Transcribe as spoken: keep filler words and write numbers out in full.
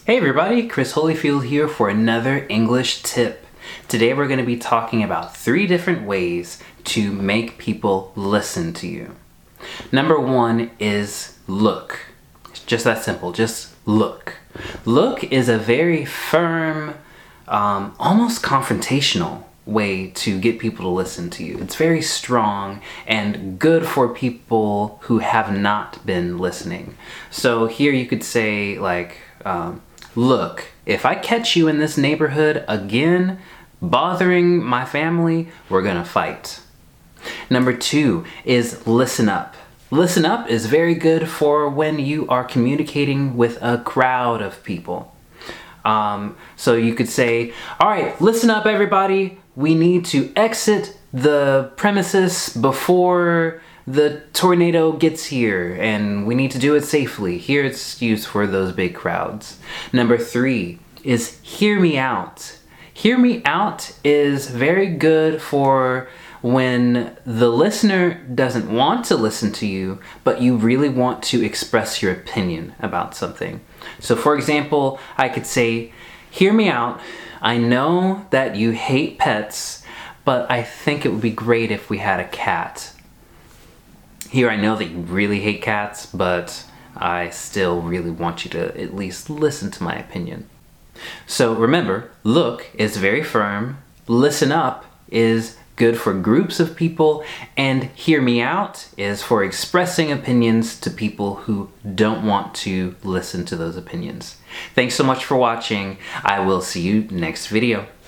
Hey everybody, Chris Holyfield here for another English tip. Today we're going to be talking about three different ways to make people listen to you. Number one is look. It's just that simple, just look. Look is a very firm, um, almost confrontational way to get people to listen to you. It's very strong and good for people who have not been listening. So here you could say like, um, look, if I catch you in this neighborhood again, bothering my family, we're gonna fight. Number two is listen up. Listen up is very good for when you are communicating with a crowd of people. Um, so you could say, all right, listen up everybody. We need to exit the premises before the tornado gets here, and we need to do it safely. Here it's used for those big crowds. Number three is hear me out. Hear me out is very good for when the listener doesn't want to listen to you, but you really want to express your opinion about something. So for example, I could say, hear me out. I know that you hate pets, but I think it would be great if we had a cat. Here I know that you really hate cats, but I still really want you to at least listen to my opinion. So remember, look is very firm, listen up is good for groups of people, and hear me out is for expressing opinions to people who don't want to listen to those opinions. Thanks so much for watching. I will see you next video.